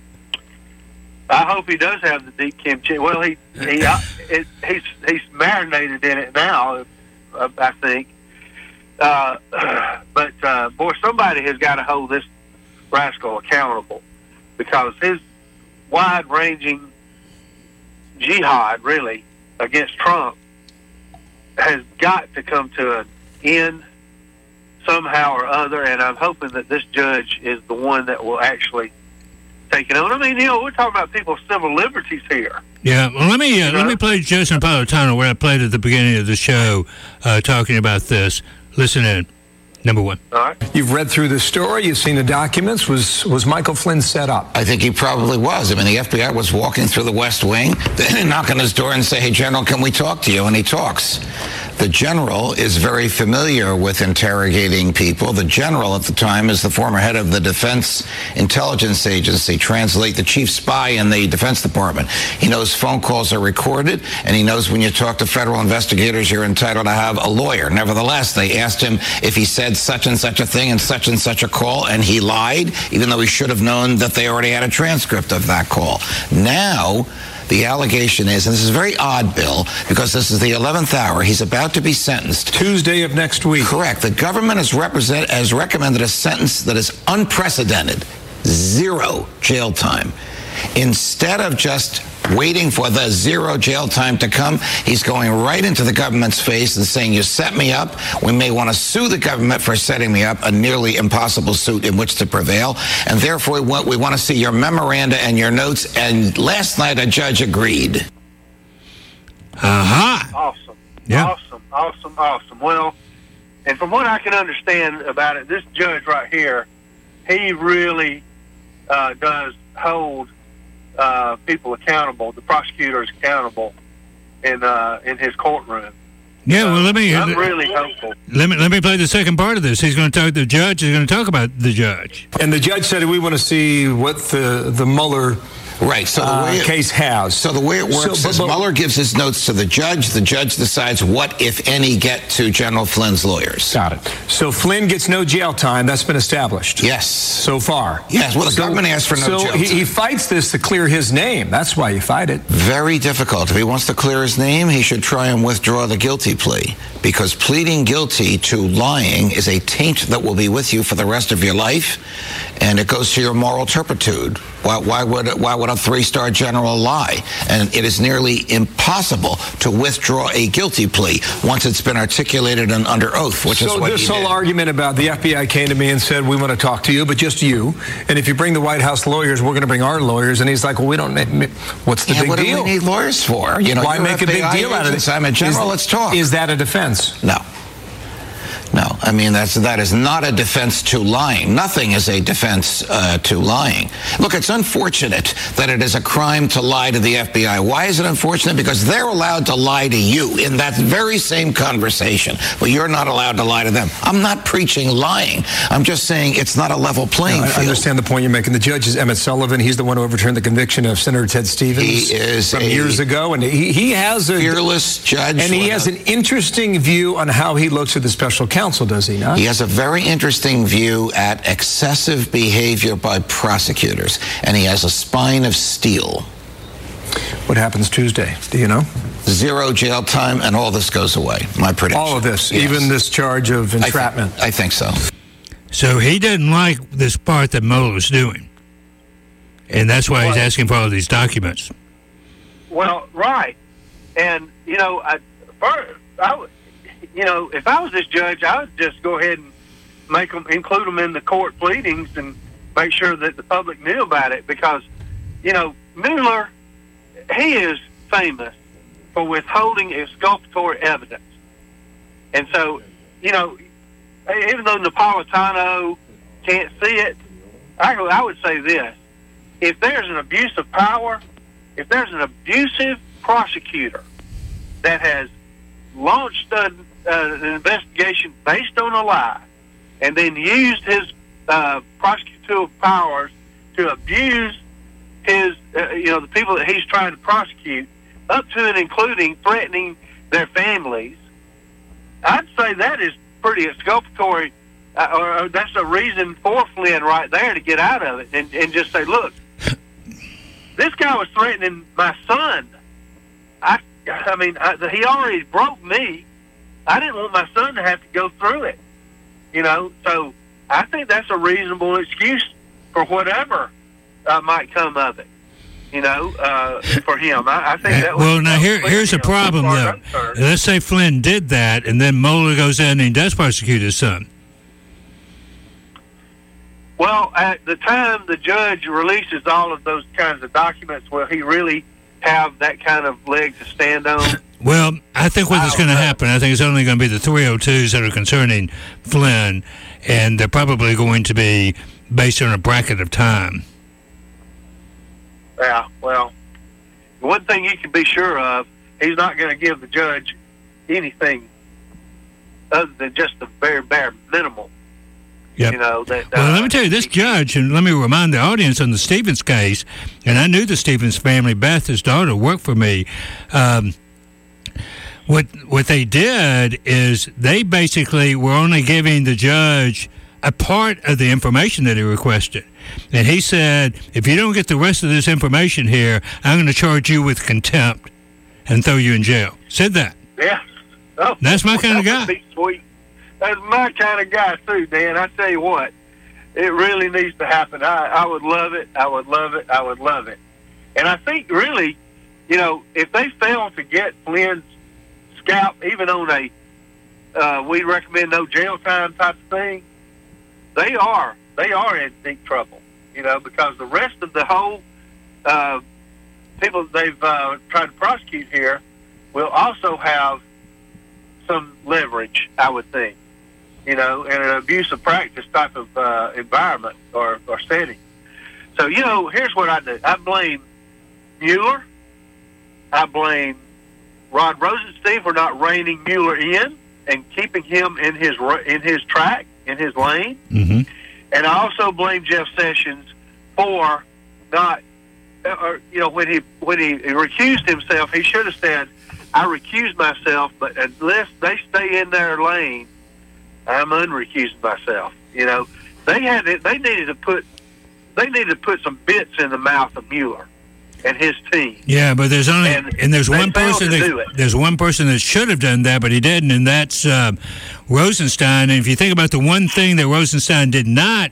I hope he does have the deep kimchi. Well, he he uh, it, he's he's marinated in it now, uh, I think. Uh, but uh, boy, somebody has got to hold this rascal accountable, because his wide-ranging jihad, really, against Trump has got to come to an end somehow or other. And I'm hoping that this judge is the one that will actually taken on. I mean, you know, we're talking about people's civil liberties here. Yeah, well, let me uh, let me play Joe Napolitano, where I played at the beginning of the show, uh, talking about this. Listen in. Number one. All right. You've read through the story. You've seen the documents. Was was Michael Flynn set up? I think he probably was. I mean, the F B I was walking through the West Wing. They knock on his door and say, "Hey, General, can we talk to you?" And he talks. The general is very familiar with interrogating people. The general at the time is the former head of the Defense Intelligence Agency, translate the chief spy in the Defense Department. He knows phone calls are recorded, and he knows when you talk to federal investigators, you're entitled to have a lawyer. Nevertheless, they asked him if he said such and such a thing and such and such a call, and he lied, even though he should have known that they already had a transcript of that call. Now, the allegation is, and this is very odd, Bill, because this is the eleventh hour, he's about to be sentenced. Tuesday of next week. Correct. The government has, represent, has recommended a sentence that is unprecedented. Zero jail time. Instead of just waiting for the zero jail time to come, he's going right into the government's face and saying, you set me up. We may want to sue the government for setting me up, a nearly impossible suit in which to prevail. And therefore, we want, we want to see your memoranda and your notes. And last night, a judge agreed. Uh-huh. Awesome. Yeah. Awesome, awesome, awesome. Well, and from what I can understand about it, this judge right here, he really uh, does hold Uh, people accountable, the prosecutors accountable in uh, in his courtroom. Yeah, well, let me. I'm really hopeful. Let me let me play the second part of this. He's going to talk to the judge. He's going to talk about the judge. And the judge said we want to see what the the Mueller. Right, so the uh, way it, case has. So the way it works so, but, is but, Mueller gives his notes to the judge. The judge decides what, if any, get to General Flynn's lawyers. Got it. So Flynn gets no jail time. That's been established. Yes. So far. Yes, well, the so, government asked for no so jail time. He, he fights this to clear his name. That's why you fight it. Very difficult. If he wants to clear his name, he should try and withdraw the guilty plea. Because pleading guilty to lying is a taint that will be with you for the rest of your life, and it goes to your moral turpitude. Why, why would why would a three-star general lie? And it is nearly impossible to withdraw a guilty plea once it's been articulated and under oath, which so is what he this whole did. argument about the F B I came to me and said, we want to talk to you, but just you. And if you bring the White House lawyers, we're going to bring our lawyers. And he's like, well, we don't need, what's the yeah, big what deal? What do we need lawyers for? You know, why make a big F B I deal out of this? I'm a general, is, let's talk. Is that a defense? No. No, I mean, that's, that is not a defense to lying. Nothing is a defense uh, to lying. Look, it's unfortunate that it is a crime to lie to the F B I. Why is it unfortunate? Because they're allowed to lie to you in that very same conversation, but you're not allowed to lie to them. I'm not preaching lying. I'm just saying it's not a level playing no, I field. I understand the point you're making. The judge is Emmett Sullivan. He's the one who overturned the conviction of Senator Ted Stevens he is from a years ago, and he, he has a fearless judge. And he has an interesting view on how he looks at the special counsel, does he not? He has a very interesting view at excessive behavior by prosecutors, and he has a spine of steel. What happens Tuesday? Do you know? Zero jail time, and all this goes away. My prediction. All of this, yes. Even this charge of entrapment. I, th- I think so. So he didn't like this part that Mueller's doing, and that's why he's asking for all these documents. Well, right, and you know, I, first, I would. You know, if I was this judge, I would just go ahead and make them, include them in the court pleadings and make sure that the public knew about it. Because, you know, Mueller, he is famous for withholding exculpatory evidence. And so, you know, even though Napolitano can't see it, I, I would say this. If there's an abuse of power, if there's an abusive prosecutor that has launched a Uh, an investigation based on a lie, and then used his uh, prosecutorial powers to abuse his, uh, you know, the people that he's trying to prosecute, up to and including threatening their families, I'd say that is pretty exculpatory, uh, or, or that's a reason for Flynn right there to get out of it and, and just say, look, this guy was threatening my son. I, I mean, I, he already broke me. I didn't want my son to have to go through it, you know. So I think that's a reasonable excuse for whatever uh, might come of it, you know, uh, for him. I, I think that was... Well, now, here, here's the problem, though. Let's say Flynn did that, and then Mueller goes in and he does prosecute his son. Well, at the time the judge releases all of those kinds of documents, will he really have that kind of leg to stand on? Well, I think what's going to happen, I think it's only going to be the three oh twos that are concerning Flynn, and they're probably going to be based on a bracket of time. Yeah, well, one thing you can be sure of, he's not going to give the judge anything other than just the very bare minimal. Yep. You know, that, uh, well, let me tell you, this judge, and let me remind the audience on the Stevens case, and I knew the Stevens family. Beth, his daughter, worked for me. Um, what what they did is they basically were only giving the judge a part of the information that he requested. And he said, if you don't get the rest of this information here, I'm going to charge you with contempt and throw you in jail. Said that. Yeah. Oh, That's my kind of that guy. would be sweet. That's my kind of guy, too, Dan. I tell you what, it really needs to happen. I, I would love it. I would love it. I would love it. And I think, really, you know, if they fail to get Flynn's scalp, even on a uh, we recommend no jail time type of thing, they are they are in deep trouble, you know, because the rest of the whole uh, people they've uh, tried to prosecute here will also have some leverage, I would think, you know, in an abuse of practice type of uh, environment or, or setting. So, you know, here's what I do. I blame Mueller. I blame Rod Rosenstein for not reining Mueller in and keeping him in his in his track, in his lane. Mm-hmm. And I also blame Jeff Sessions for not, or, you know, when he when he recused himself, he should have said, I recuse myself, but unless they stay in their lane, I'm unrecusing myself. You know, they had they needed to put they needed to put some bits in the mouth of Mueller and his team. Yeah, but there's only and, and there's one person to that there's one person that should have done that, but he didn't, and that's uh, Rosenstein. And if you think about the one thing that Rosenstein did not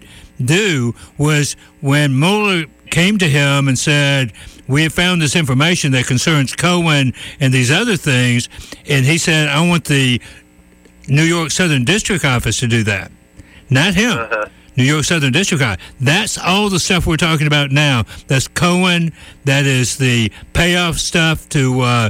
do was when Mueller came to him and said, we have found this information that concerns Cohen and these other things, and he said, I want the New York Southern District Office to do that, not him. Uh-huh. New York Southern District Office. That's all the stuff we're talking about now. That's Cohen. That is the payoff stuff to uh,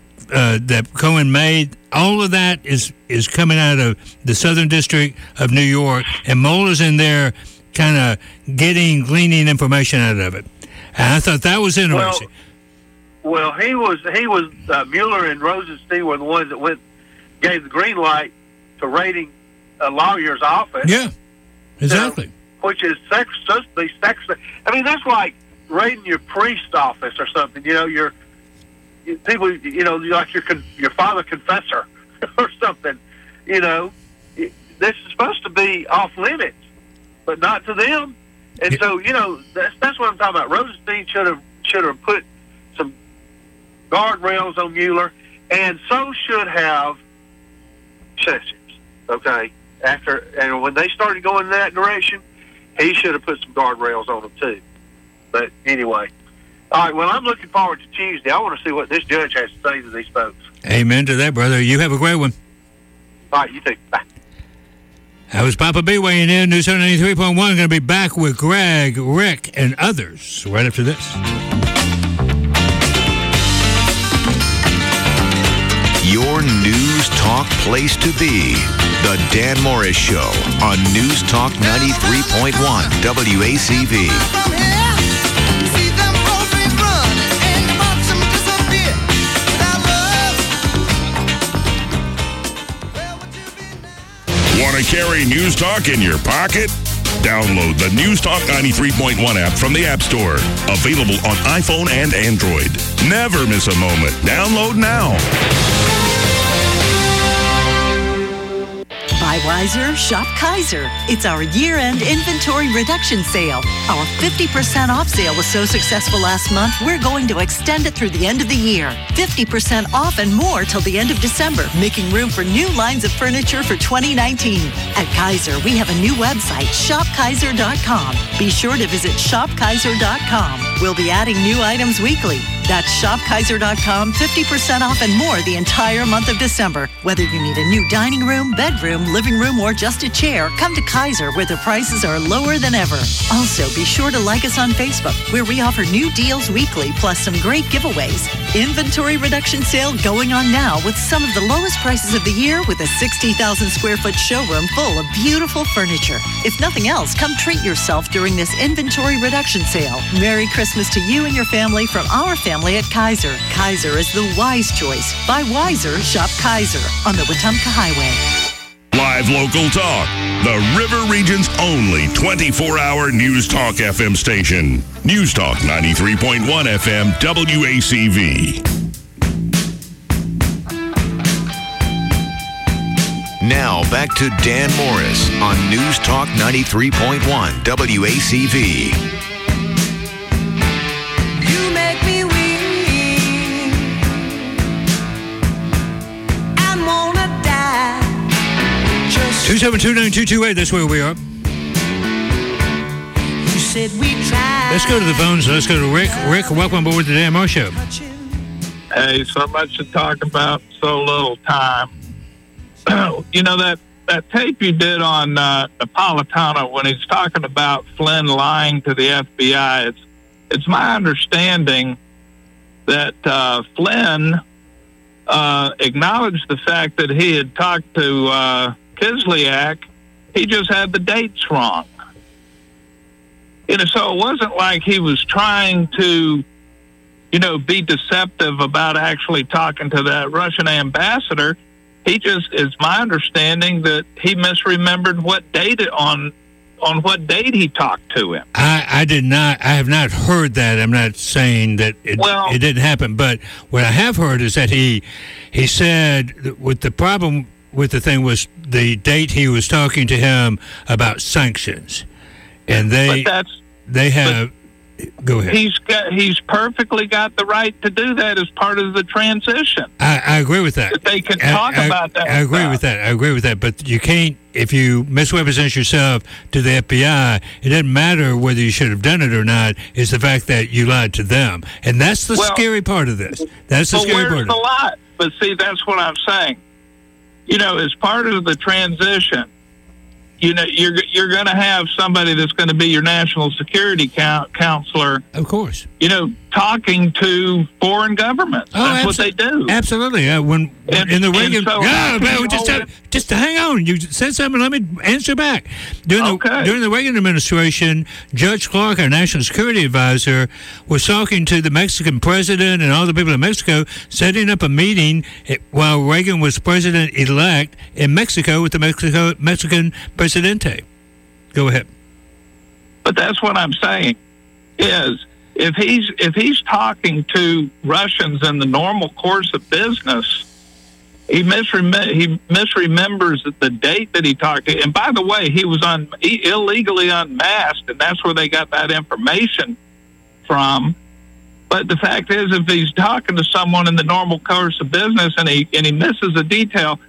uh, that Cohen made. All of that is is coming out of the Southern District of New York, and Mueller's in there kind of getting, gleaning information out of it. And I thought that was interesting. Well, well he was, he was uh, Mueller and Rosenstein were the ones that went, gave the green light to raiding a lawyer's office. Yeah, exactly. You know, which is sex, supposed to be sex. I mean, that's like raiding your priest office or something. You know, your you, people, you know, like your your father confessor or something. You know, this is supposed to be off limits, but not to them. And yeah. so, you know, that's that's what I'm talking about. Rosenstein should have should have put some guardrails on Mueller, and so should have Sessions. Okay, after and when they started going in that direction, he should have put some guardrails on them too. But anyway, all right. Well, I'm looking forward to Tuesday. I want to see what this judge has to say to these folks. Amen to that, brother. You have a great one. All right, you too. Bye. That was Papa B weighing in. News ninety-three point one. Going to be back with Greg, Rick, and others right after this. Your News Talk place to be. The Dan Morris Show on News Talk ninety-three point one W A C V. Want to carry News Talk in your pocket? Download the News Talk ninety-three point one app from the App Store. Available on iPhone and Android. Never miss a moment. Download now. Buy wiser, shop Kaiser. It's our year-end inventory reduction sale. Our fifty percent off sale was so successful last month, we're going to extend it through the end of the year. fifty percent off and more till the end of December, making room for new lines of furniture for twenty nineteen. At Kaiser, we have a new website, shop kaiser dot com. Be sure to visit shop kaiser dot com. We'll be adding new items weekly. That's shop kaiser dot com, fifty percent off and more the entire month of December. Whether you need a new dining room, bedroom, living room, or just a chair, come to Kaiser where the prices are lower than ever. Also, be sure to like us on Facebook where we offer new deals weekly plus some great giveaways. Inventory reduction sale going on now with some of the lowest prices of the year with a sixty thousand square foot showroom full of beautiful furniture. If nothing else, come treat yourself during this inventory reduction sale. Merry Christmas to you and your family from our family at Kaiser. Kaiser is the wise choice. Buy wiser, shop Kaiser on the Wetumpka Highway. Live local talk. The River Region's only twenty-four hour News Talk F M station. News Talk ninety-three point one F M W A C V. Now back to Dan Morris on News Talk ninety-three point one W A C V. You make me weak. I wanna die. two seven two, nine two two eight, that's where we are. You said we tried. Let's go to the phones. Let's go to Rick. Rick, welcome aboard the Dan Morris Show. Hey, so much to talk about, so little time. You know, that, that tape you did on uh, Napolitano when he's talking about Flynn lying to the F B I, it's, it's my understanding that uh, Flynn uh, acknowledged the fact that he had talked to uh, Kislyak. He just had the dates wrong. You know, so it wasn't like he was trying to, you know, be deceptive about actually talking to that Russian ambassador. He just, is my understanding that he misremembered what date it on, on what date he talked to him. I, I did not, I have not heard that. I'm not saying that it, well, it didn't happen, but what I have heard is that he, he said that with the problem with the thing was the date he was talking to him about sanctions. And they, but that's, they have, go ahead. He's got, he's perfectly got the right to do that as part of the transition. I, I agree with that. That they can I, talk I, about that. I agree stuff. with that. I agree with that. But you can't, if you misrepresent yourself to the F B I, it doesn't matter whether you should have done it or not. It's the fact that you lied to them, and that's the Well, scary part of this. That's the but scary where's part. the Of it. lie? But see, that's what I'm saying. You know, as part of the transition, you know, you're you're going to have somebody that's going to be your national security count, counselor. Of course. You know, talking to foreign governments. Oh, That's abso- what they do. Absolutely. Uh, when And- in the and Reagan, so yeah, how can man, you just hold uh, just hang on. You said something. Let me answer back. During Okay. the during the Reagan administration, Judge Clark, our national security advisor, was talking to the Mexican president and all the people in Mexico, setting up a meeting eh, while Reagan was president elect in Mexico with the Mexico Mexican presidente. Go ahead. But that's what I'm saying is if he's if he's talking to Russians in the normal course of business, he misrem- he misremembers the date that he talked to. And by the way, he was on he illegally unmasked, and that's where they got that information from. But the fact is, if he's talking to someone in the normal course of business and he and he misses a detail,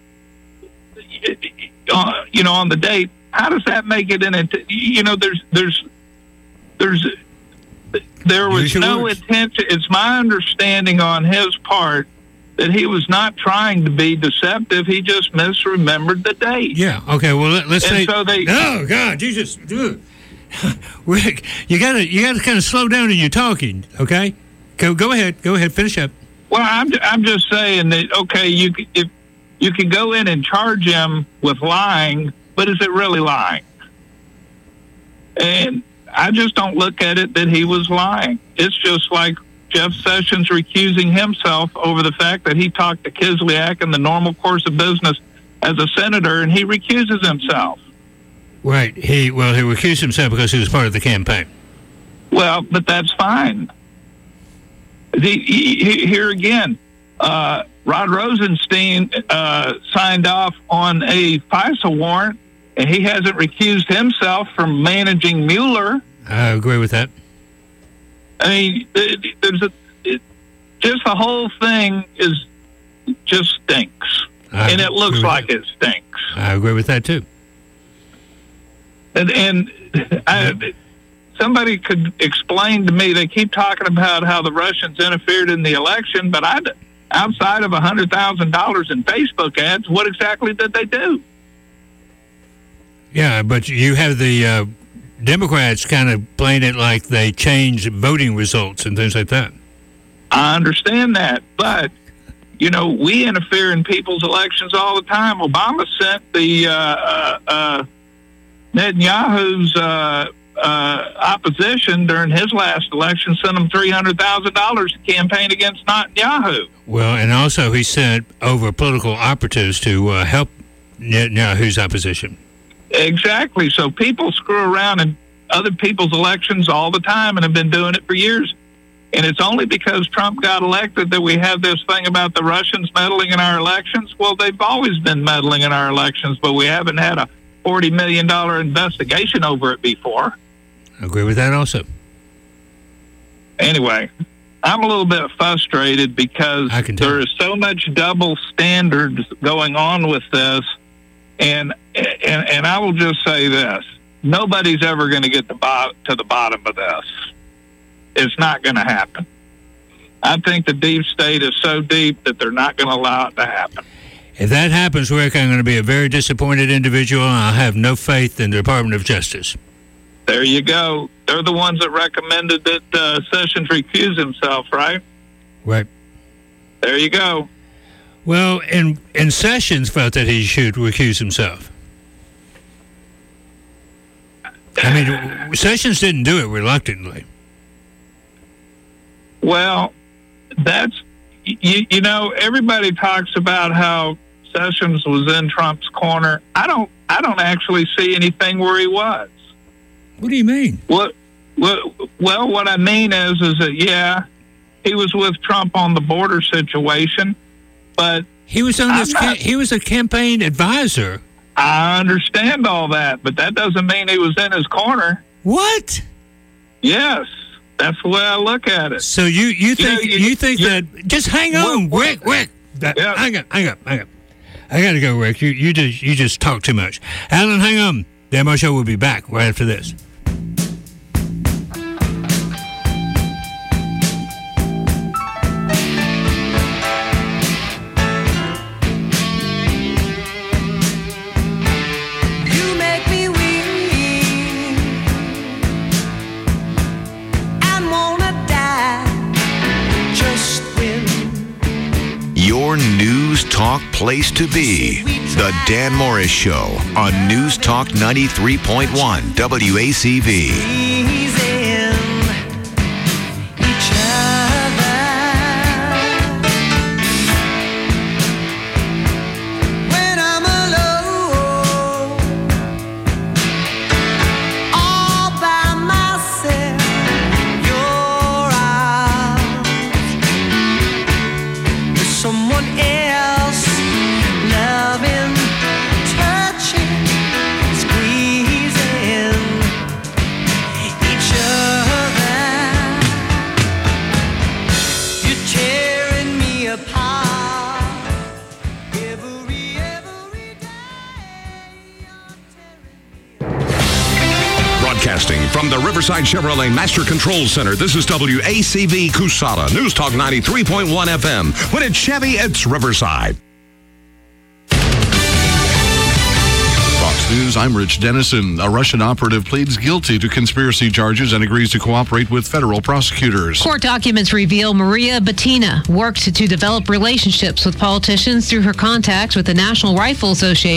uh, you know, on the date, how does that make it in it? You know, there's there's there's there was no intention. It's my understanding on his part that he was not trying to be deceptive. He just misremembered the date. Yeah. Okay. Well, let, let's And say. so they- oh God, Jesus, dude. Rick, you gotta you gotta kind of slow down in your talking. Okay. Go go ahead. Go ahead. Finish up. Well, I'm I'm just saying that okay, you c- if you can go in and charge him with lying, but is it really lying? And I just don't look at it that he was lying. It's just like Jeff Sessions recusing himself over the fact that he talked to Kislyak in the normal course of business as a senator, and he recuses himself. Right. He well he recused himself because he was part of the campaign. Well, but that's fine. The, he, he, here again, uh, Rod Rosenstein uh, signed off on a FISA warrant, and he hasn't recused himself from managing Mueller. I agree with that. I mean, it, there's a it, just the whole thing is just stinks, I and it looks agree with like it stinks. I agree with that too. And and I, somebody could explain to me. They keep talking about how the Russians interfered in the election, but I, outside of one hundred thousand dollars in Facebook ads, what exactly did they do? Yeah, but you have the uh, Democrats kind of playing it like they changed voting results and things like that. I understand that, but, you know, we interfere in people's elections all the time. Obama sent the uh, uh, uh, Netanyahu's uh, uh, opposition during his last election, sent him three hundred thousand dollars to campaign against Netanyahu. Well, and also he sent over political operatives to uh, help Netanyahu's opposition. Exactly. So people screw around in other people's elections all the time and have been doing it for years. And it's only because Trump got elected that we have this thing about the Russians meddling in our elections. Well, they've always been meddling in our elections, but we haven't had a forty million dollars investigation over it before. I agree with that also. Anyway, I'm a little bit frustrated because there is so much double standards going on with this. And, and and I will just say this. Nobody's ever going to get the bo- to the bottom of this. It's not going to happen. I think the deep state is so deep that they're not going to allow it to happen. If that happens, Rick, I'm going to be a very disappointed individual, and I'll have no faith in the Department of Justice. There you go. They're the ones that recommended that uh, Sessions recuse himself, right? Right. There you go. Well, and, and Sessions felt that he should recuse himself. I mean, Sessions didn't do it reluctantly. Well, that's, you, you know, everybody talks about how Sessions was in Trump's corner. I don't, I don't actually see anything where he was. What do you mean? What, what, well, what I mean is, is that, yeah, he was with Trump on the border situation, but he was on this. Not, he was a campaign advisor. I understand all that, but that doesn't mean he was in his corner. What? Yes, that's the way I look at it. So you, you think you, know, you, you think you, that? Just hang on, well, Rick. Rick, that, yeah. hang on, hang on, hang on. I gotta go, Rick. You you just you just talk too much. Alan, hang on. The M O Show will be back right after this. Your News Talk place to be. The Dan Morris Show on News Talk ninety-three point one W A C V. From the Riverside Chevrolet Master Control Center, this is W A C V Cusada, News Talk ninety-three point one F M. When it's Chevy, it's Riverside. Fox News, I'm Rich Dennison. A Russian operative pleads guilty to conspiracy charges and agrees to cooperate with federal prosecutors. Court documents reveal Maria Butina worked to develop relationships with politicians through her contacts with the National Rifle Association.